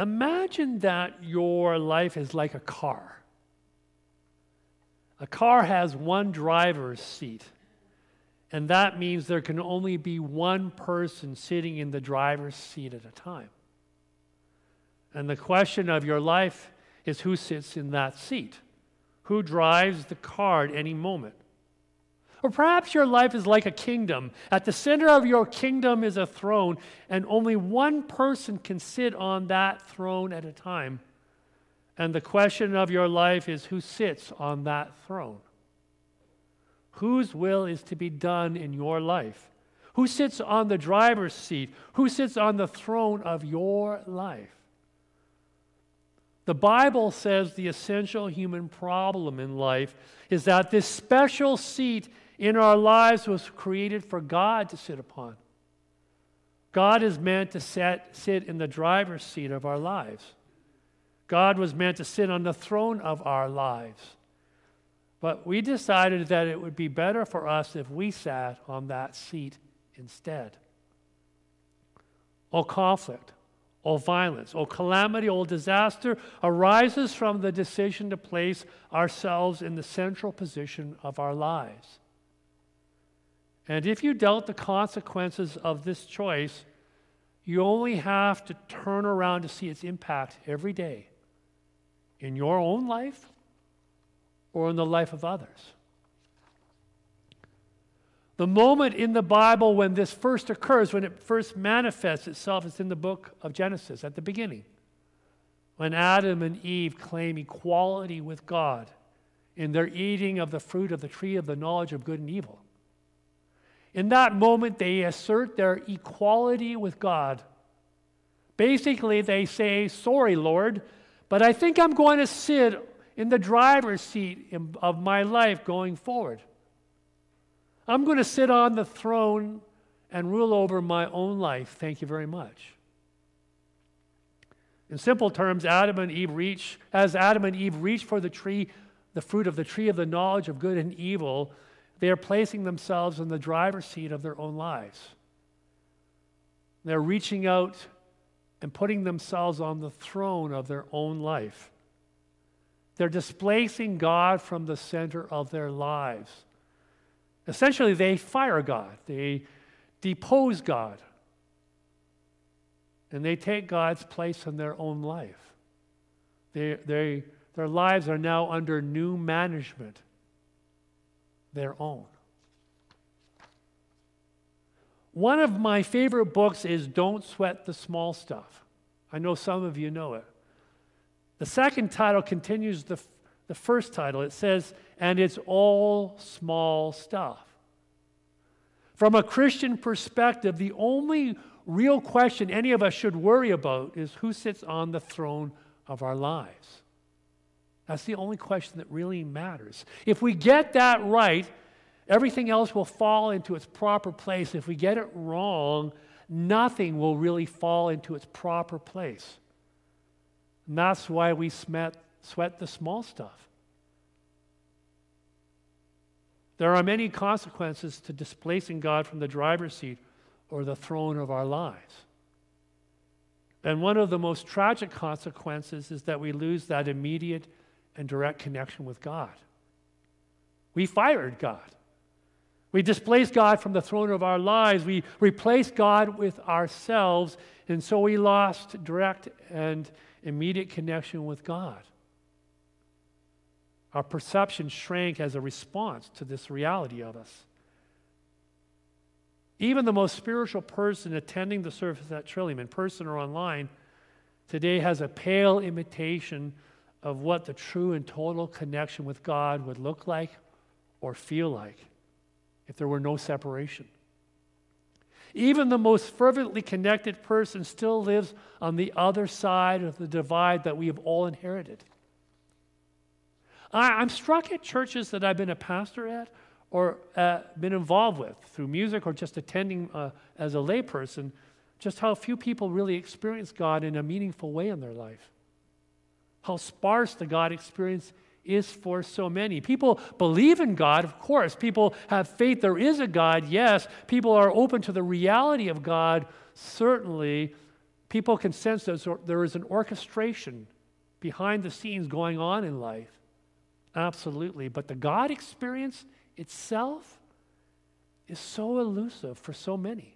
Imagine that your life is like a car. A car has one driver's seat, and that means there can only be one person sitting in the driver's seat at a time. And the question of your life is who sits in that seat? Who drives the car at any moment? Or perhaps your life is like a kingdom. At the center of your kingdom is a throne, and only one person can sit on that throne at a time. And the question of your life is who sits on that throne? Whose will is to be done in your life? Who sits on the driver's seat? Who sits on the throne of your life? The Bible says the essential human problem in life is that this special seat in our lives was created for God to sit upon. God is meant to sit in the driver's seat of our lives. God was meant to sit on the throne of our lives. But we decided that it would be better for us if we sat on that seat instead. All conflict, all violence, all calamity, all disaster arises from the decision to place ourselves in the central position of our lives. And if you doubt the consequences of this choice, you only have to turn around to see its impact every day in your own life or in the life of others. The moment in the Bible when this first occurs, when it first manifests itself, is in the book of Genesis at the beginning, when Adam and Eve claim equality with God in their eating of the fruit of the tree of the knowledge of good and evil. In that moment, they assert their equality with God. Basically, they say, sorry, Lord, but I think I'm going to sit in the driver's seat of my life going forward. I'm going to sit on the throne and rule over my own life. Thank you very much. In simple terms, as Adam and Eve reach for the fruit of the tree of the knowledge of good and evil, they are placing themselves in the driver's seat of their own lives. They're reaching out and putting themselves on the throne of their own life. They're displacing God from the center of their lives. Essentially, they fire God. They depose God. And they take God's place in their own life. Their lives are now under new management. Their own. One of my favorite books is Don't Sweat the Small Stuff. I know some of you know it. The second title continues the first title. It says, and it's all small stuff. From a Christian perspective, the only real question any of us should worry about is who sits on the throne of our lives. That's the only question that really matters. If we get that right, everything else will fall into its proper place. If we get it wrong, nothing will really fall into its proper place. And that's why we sweat the small stuff. There are many consequences to displacing God from the driver's seat or the throne of our lives. And one of the most tragic consequences is that we lose that immediate and direct connection with God. We fired God. We displaced God from the throne of our lives. We replaced God with ourselves, and so we lost direct and immediate connection with God. Our perception shrank as a response to this reality of us. Even the most spiritual person attending the service at Trillium, in person or online, today has a pale imitation of what the true and total connection with God would look like or feel like if there were no separation. Even the most fervently connected person still lives on the other side of the divide that we have all inherited. I'm struck at churches that I've been a pastor at or been involved with through music or just attending as a layperson, just how few people really experience God in a meaningful way in their life. How sparse the God experience is for so many. People believe in God, of course. People have faith there is a God, yes. People are open to the reality of God, certainly. People can sense there is an orchestration behind the scenes going on in life. Absolutely. But the God experience itself is so elusive for so many.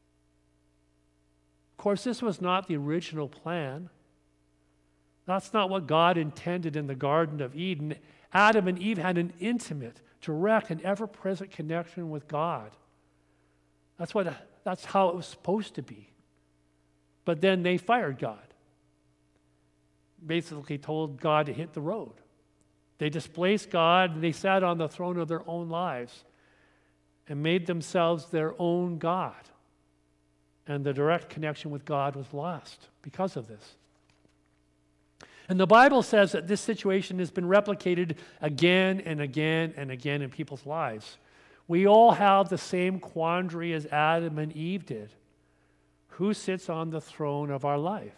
Of course, this was not the original plan. That's not what God intended in the Garden of Eden. Adam and Eve had an intimate, direct, and ever-present connection with God. That's how it was supposed to be. But then they fired God. Basically told God to hit the road. They displaced God, and they sat on the throne of their own lives and made themselves their own God. And the direct connection with God was lost because of this. And the Bible says that this situation has been replicated again and again and again in people's lives. We all have the same quandary as Adam and Eve did. Who sits on the throne of our life?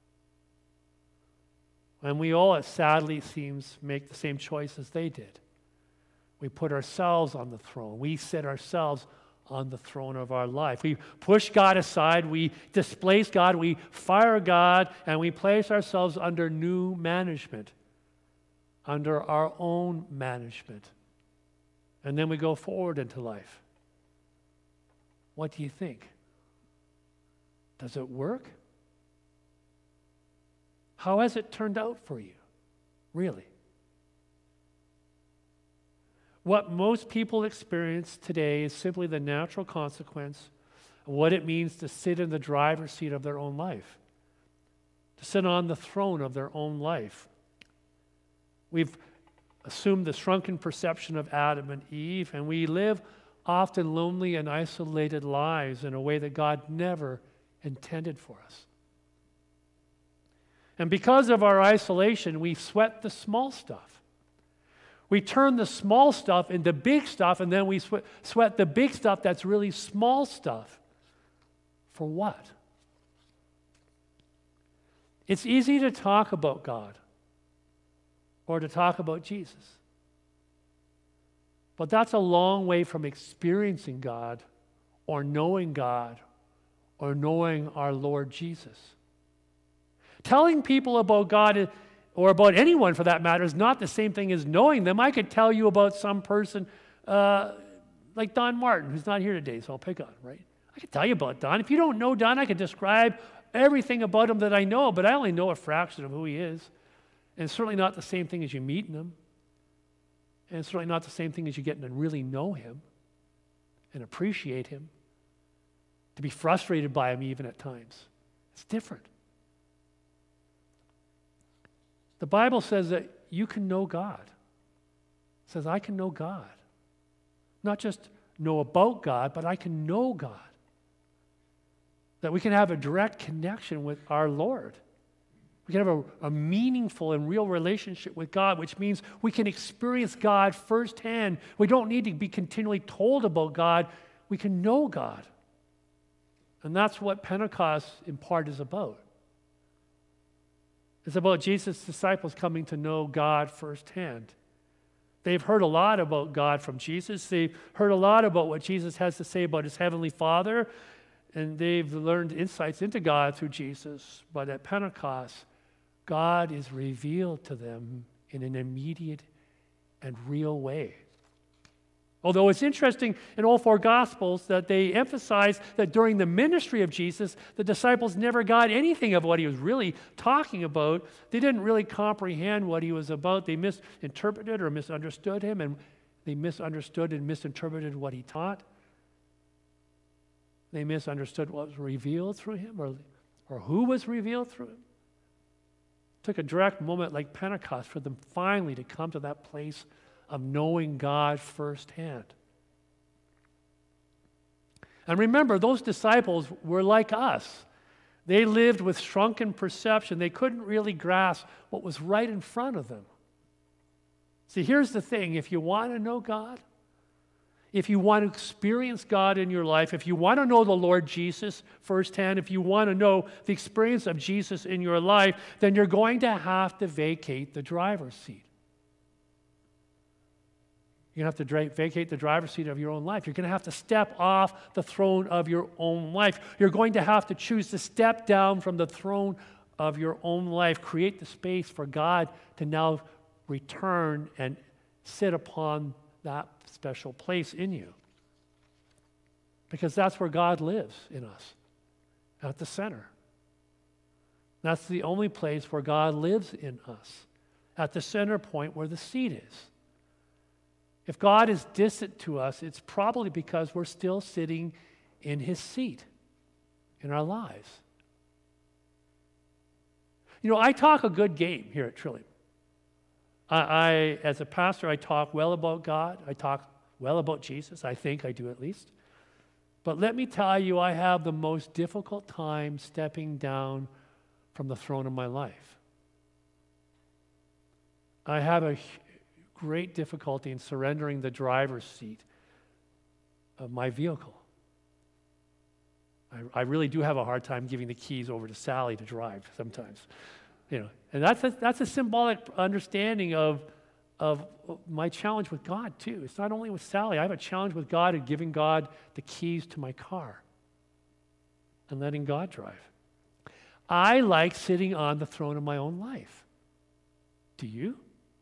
And we all, it sadly seems, make the same choice as they did. We put ourselves on the throne. We sit ourselves on the throne of our life. We push God aside, we displace God, we fire God, and we place ourselves under new management, under our own management. And then we go forward into life. What do you think? Does it work? How has it turned out for you? Really? What most people experience today is simply the natural consequence of what it means to sit in the driver's seat of their own life, to sit on the throne of their own life. We've assumed the shrunken perception of Adam and Eve, and we live often lonely and isolated lives in a way that God never intended for us. And because of our isolation, we sweat the small stuff. We turn the small stuff into big stuff, and then we sweat the big stuff that's really small stuff. For what? It's easy to talk about God or to talk about Jesus. But that's a long way from experiencing God or knowing our Lord Jesus. Telling people about God or about anyone for that matter is not the same thing as knowing them. I could tell you about some person like Don Martin, who's not here today, so I'll pick on him, right? I could tell you about Don. If you don't know Don, I could describe everything about him that I know, but I only know a fraction of who he is. And it's certainly not the same thing as you meeting him. And it's certainly not the same thing as you getting to really know him and appreciate him, to be frustrated by him even at times. It's different. The Bible says that you can know God. It says, I can know God. Not just know about God, but I can know God. That we can have a direct connection with our Lord. We can have a meaningful and real relationship with God, which means we can experience God firsthand. We don't need to be continually told about God. We can know God. And that's what Pentecost in part is about. It's about Jesus' disciples coming to know God firsthand. They've heard a lot about God from Jesus. They've heard a lot about what Jesus has to say about his heavenly Father, and they've learned insights into God through Jesus. But at Pentecost, God is revealed to them in an immediate and real way. Although it's interesting in all four Gospels that they emphasize that during the ministry of Jesus, the disciples never got anything of what he was really talking about. They didn't really comprehend what he was about. They misinterpreted or misunderstood him, and they misunderstood and misinterpreted what he taught. They misunderstood what was revealed through him or who was revealed through him. It took a direct moment like Pentecost for them finally to come to that place of knowing God firsthand. And remember, those disciples were like us. They lived with shrunken perception. They couldn't really grasp what was right in front of them. See, here's the thing. If you want to know God, if you want to experience God in your life, if you want to know the Lord Jesus firsthand, if you want to know the experience of Jesus in your life, then you're going to have to vacate the driver's seat. You're going to have to vacate the driver's seat of your own life. You're going to have to step off the throne of your own life. You're going to have to choose to step down from the throne of your own life. Create the space for God to now return and sit upon that special place in you. Because that's where God lives in us, at the center. That's the only place where God lives in us, at the center point where the seat is. If God is distant to us, it's probably because we're still sitting in his seat in our lives. You know, I talk a good game here at Trillium. As a pastor, I talk well about God. I talk well about Jesus. I think I do at least. But let me tell you, I have the most difficult time stepping down from the throne of my life. I have a great difficulty in surrendering the driver's seat of my vehicle. I really do have a hard time giving the keys over to Sally to drive sometimes. You know, and that's a symbolic understanding of my challenge with God too. It's not only with Sally. I have a challenge with God in giving God the keys to my car and letting God drive. I like sitting on the throne of my own life. Do you?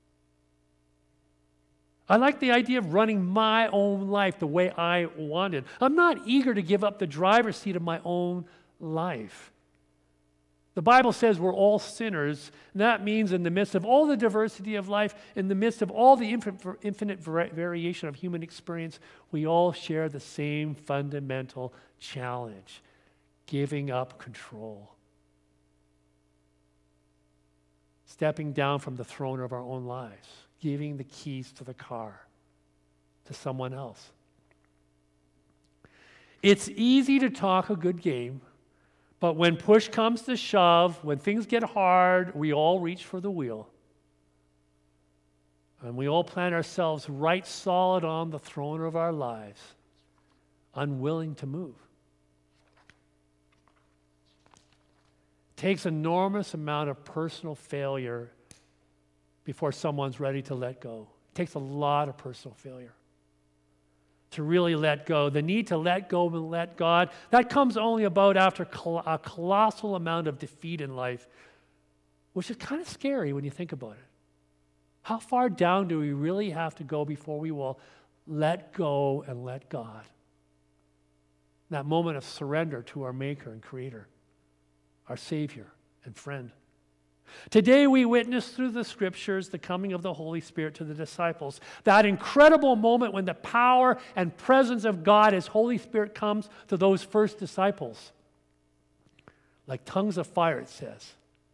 I like the idea of running my own life the way I wanted. I'm not eager to give up the driver's seat of my own life. The Bible says we're all sinners, and that means in the midst of all the diversity of life, in the midst of all the infinite variation of human experience, we all share the same fundamental challenge: giving up control. Stepping down from the throne of our own lives, giving the keys to the car to someone else. It's easy to talk a good game, but when push comes to shove, when things get hard, we all reach for the wheel. And we all plant ourselves right solid on the throne of our lives, unwilling to move. It takes an enormous amount of personal failure before someone's ready to let go. It takes a lot of personal failure to really let go. The need to let go and let God, that comes only about after a colossal amount of defeat in life, which is kind of scary when you think about it. How far down do we really have to go before we will let go and let God? That moment of surrender to our Maker and Creator, our Savior and friend. Today we witness through the Scriptures the coming of the Holy Spirit to the disciples. That incredible moment when the power and presence of God as Holy Spirit comes to those first disciples. Like tongues of fire, it says.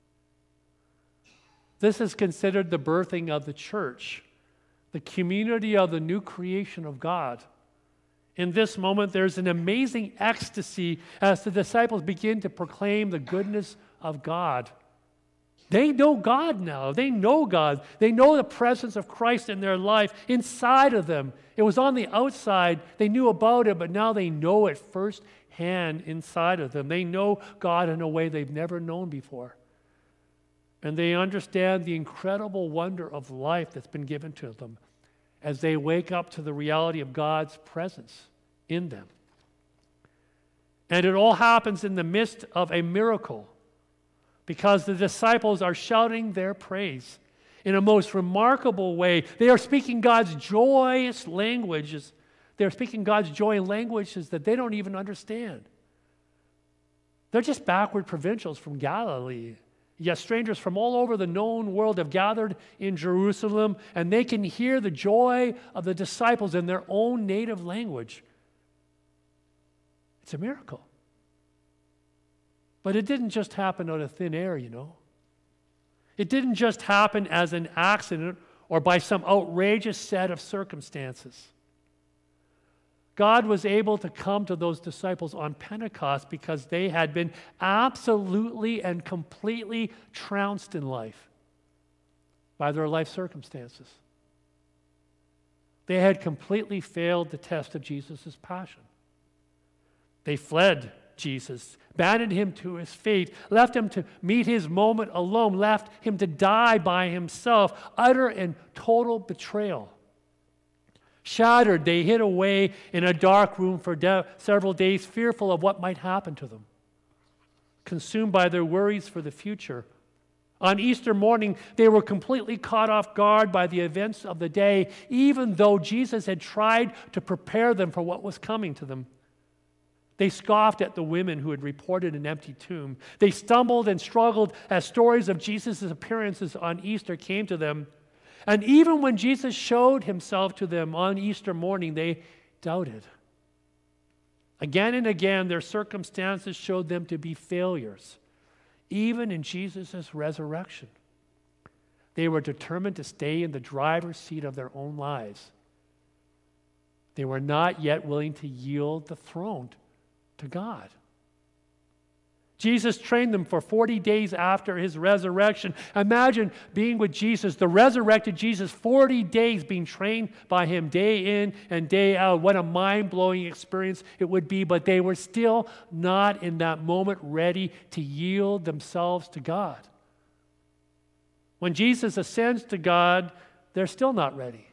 This is considered the birthing of the church, the community of the new creation of God. In this moment, there's an amazing ecstasy as the disciples begin to proclaim the goodness of God. They know God now. They know God. They know the presence of Christ in their life inside of them. It was on the outside. They knew about it, but now they know it firsthand inside of them. They know God in a way they've never known before. And they understand the incredible wonder of life that's been given to them as they wake up to the reality of God's presence in them. And it all happens in the midst of a miracle, because the disciples are shouting their praise in a most remarkable way. They are speaking God's joyous languages. They're speaking God's joy in languages that they don't even understand. They're just backward provincials from Galilee. Yet strangers from all over the known world have gathered in Jerusalem, and they can hear the joy of the disciples in their own native language. It's a miracle. But it didn't just happen out of thin air, you know. It didn't just happen as an accident or by some outrageous set of circumstances. God was able to come to those disciples on Pentecost because they had been absolutely and completely trounced in life by their life circumstances. They had completely failed the test of Jesus' passion. They fled Jesus, abandoned him to his fate, left him to meet his moment alone, left him to die by himself, utter and total betrayal. Shattered, they hid away in a dark room for several days, fearful of what might happen to them, consumed by their worries for the future. On Easter morning, they were completely caught off guard by the events of the day, even though Jesus had tried to prepare them for what was coming to them. They scoffed at the women who had reported an empty tomb. They stumbled and struggled as stories of Jesus' appearances on Easter came to them. And even when Jesus showed himself to them on Easter morning, they doubted. Again and again, their circumstances showed them to be failures, even in Jesus' resurrection. They were determined to stay in the driver's seat of their own lives. They were not yet willing to yield the throne to God. Jesus trained them for 40 days after his resurrection. Imagine being with Jesus, the resurrected Jesus, 40 days being trained by him day in and day out. What a mind-blowing experience it would be, but they were still not in that moment ready to yield themselves to God. When Jesus ascends to God, they're still not ready.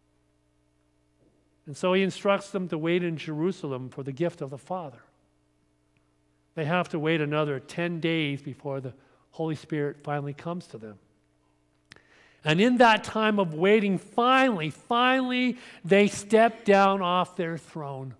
And so he instructs them to wait in Jerusalem for the gift of the Father. They have to wait another 10 days before the Holy Spirit finally comes to them. And in that time of waiting, finally, they step down off their throne.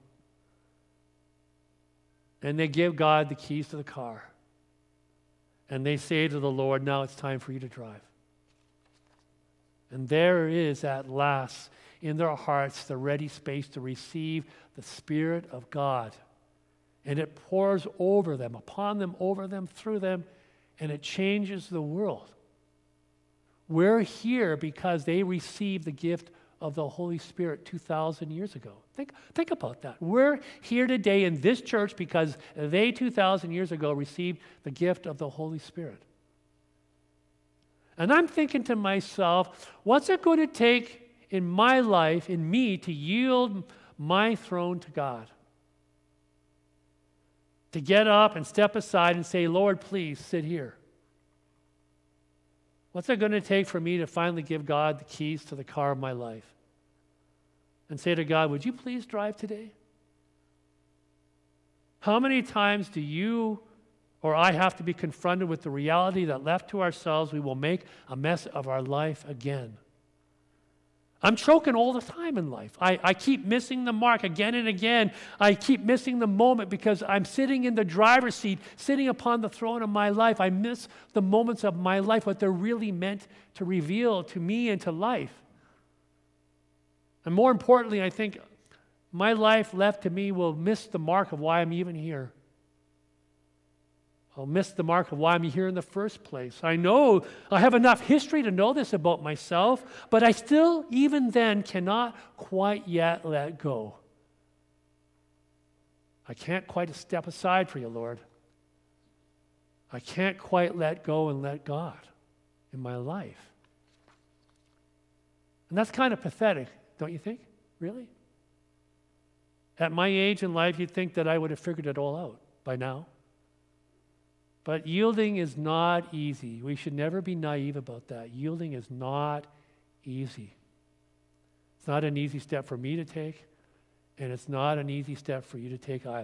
And they give God the keys to the car. And they say to the Lord, now it's time for you to drive. And there is at last in their hearts the ready space to receive the Spirit of God. And it pours over them, upon them, over them, through them, and it changes the world. We're here because they received the gift of the Holy Spirit 2,000 years ago. Think about that. We're here today in this church because they 2,000 years ago received the gift of the Holy Spirit. And I'm thinking to myself, what's it going to take in my life, in me, to yield my throne to God? To get up and step aside and say, Lord, please sit here. What's it going to take for me to finally give God the keys to the car of my life? And say to God, would you please drive today? How many times do you or I have to be confronted with the reality that left to ourselves, we will make a mess of our life again? I'm choking all the time in life. I keep missing the mark again and again. I keep missing the moment because I'm sitting in the driver's seat, sitting upon the throne of my life. I miss the moments of my life, what they're really meant to reveal to me and to life. And more importantly, I think my life left to me will miss the mark of why I'm even here. I'll miss the mark of why I'm here in the first place. I know I have enough history to know this about myself, but I still, even then, cannot quite yet let go. I can't quite step aside for you, Lord. I can't quite let go and let God in my life. And that's kind of pathetic, don't you think? Really? At my age in life, you'd think that I would have figured it all out by now. But yielding is not easy. We should never be naive about that. Yielding is not easy. It's not an easy step for me to take, and it's not an easy step for you to take either.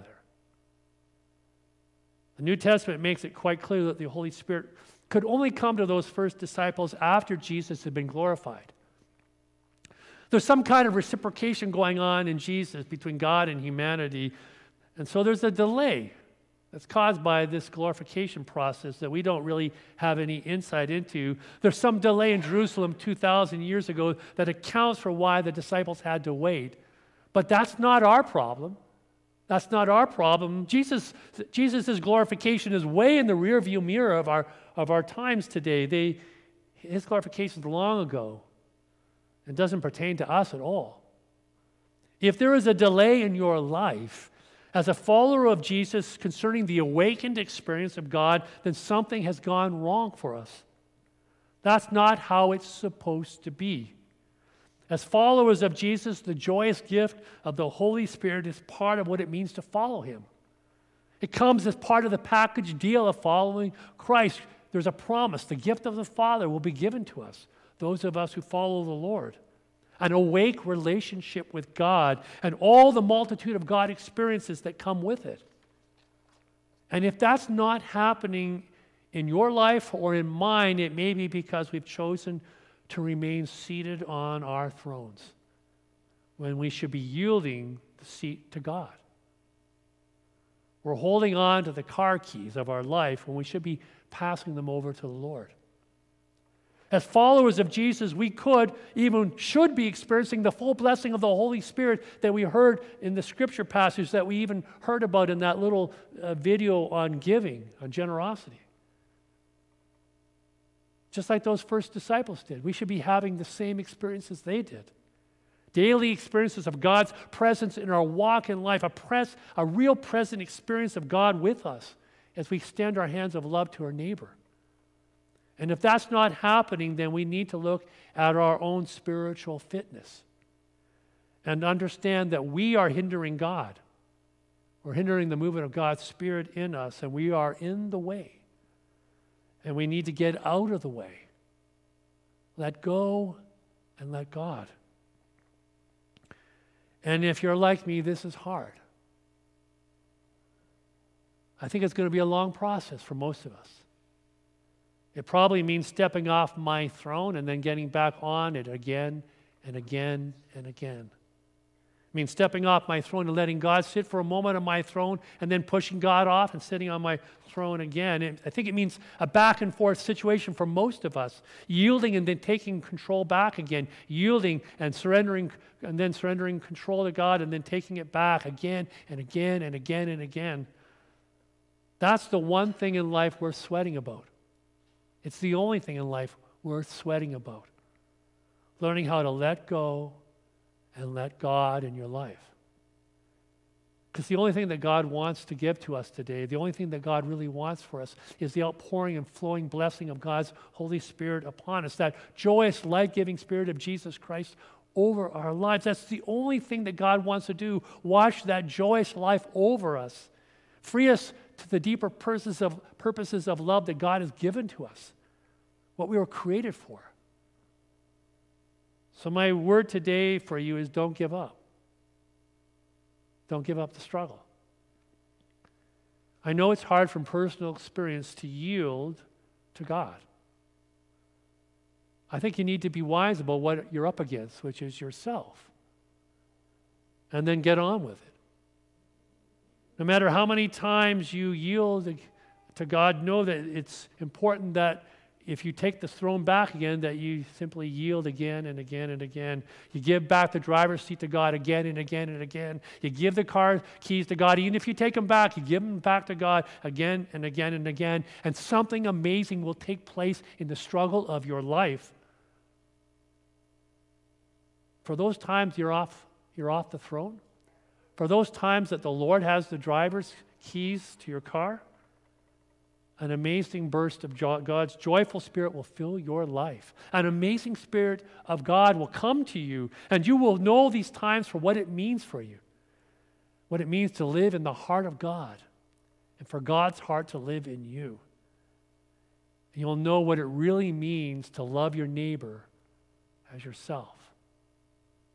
The New Testament makes it quite clear that the Holy Spirit could only come to those first disciples after Jesus had been glorified. There's some kind of reciprocation going on in Jesus between God and humanity, and so there's a delay that's caused by this glorification process that we don't really have any insight into. There's some delay in Jerusalem 2,000 years ago that accounts for why the disciples had to wait. But that's not our problem. That's not our problem. Jesus' glorification is way in the rearview mirror of our times today. His glorification is long ago. It doesn't pertain to us at all. If there is a delay in your life, as a follower of Jesus concerning the awakened experience of God, then something has gone wrong for us. That's not how it's supposed to be. As followers of Jesus, the joyous gift of the Holy Spirit is part of what it means to follow him. It comes as part of the package deal of following Christ. There's a promise. The gift of the Father will be given to us, those of us who follow the Lord. an awake relationship with God, and all the multitude of God experiences that come with it. And if that's not happening in your life or in mine, it may be because we've chosen to remain seated on our thrones when we should be yielding the seat to God. We're holding on to the car keys of our life when we should be passing them over to the Lord. As followers of Jesus, we could, even should be experiencing the full blessing of the Holy Spirit that we heard in the scripture passage that we even heard about in that little video on giving, on generosity. Just like those first disciples did. We should be having the same experiences they did. Daily experiences of God's presence in our walk in life, a real present experience of God with us as we extend our hands of love to our neighbor. And if that's not happening, then we need to look at our own spiritual fitness and understand that we are hindering God. We're hindering the movement of God's Spirit in us, and we are in the way. And we need to get out of the way. Let go and let God. And if you're like me, this is hard. I think it's going to be a long process for most of us. It probably means stepping off my throne and then getting back on it again and again and again. It means stepping off my throne and letting God sit for a moment on my throne and then pushing God off and sitting on my throne again. I think it means a back and forth situation for most of us, yielding and then taking control back again, yielding and surrendering and then surrendering control to God and then taking it back again and again and again and again. That's the one thing in life worth sweating about. It's the only thing in life worth sweating about. Learning how to let go and let God in your life. Because the only thing that God wants to give to us today, the only thing that God really wants for us is the outpouring and flowing blessing of God's Holy Spirit upon us, that joyous, life-giving Spirit of Jesus Christ over our lives. That's the only thing that God wants to do. Wash that joyous life over us. Free us to the deeper purposes of love that God has given to us, what we were created for. So my word today for you is don't give up. Don't give up the struggle. I know it's hard from personal experience to yield to God. I think you need to be wise about what you're up against, which is yourself, and then get on with it. No matter how many times you yield to God, know that it's important that if you take the throne back again, that you simply yield again and again and again. You give back the driver's seat to God again and again and again. You give the car keys to God. Even if you take them back, you give them back to God again and again and again. And something amazing will take place in the struggle of your life. For those times you're off the throne, for those times that the Lord has the driver's keys to your car, an amazing burst of God's joyful Spirit will fill your life. An amazing Spirit of God will come to you, and you will know these times for what it means for you, what it means to live in the heart of God, and for God's heart to live in you. And you'll know what it really means to love your neighbor as yourself.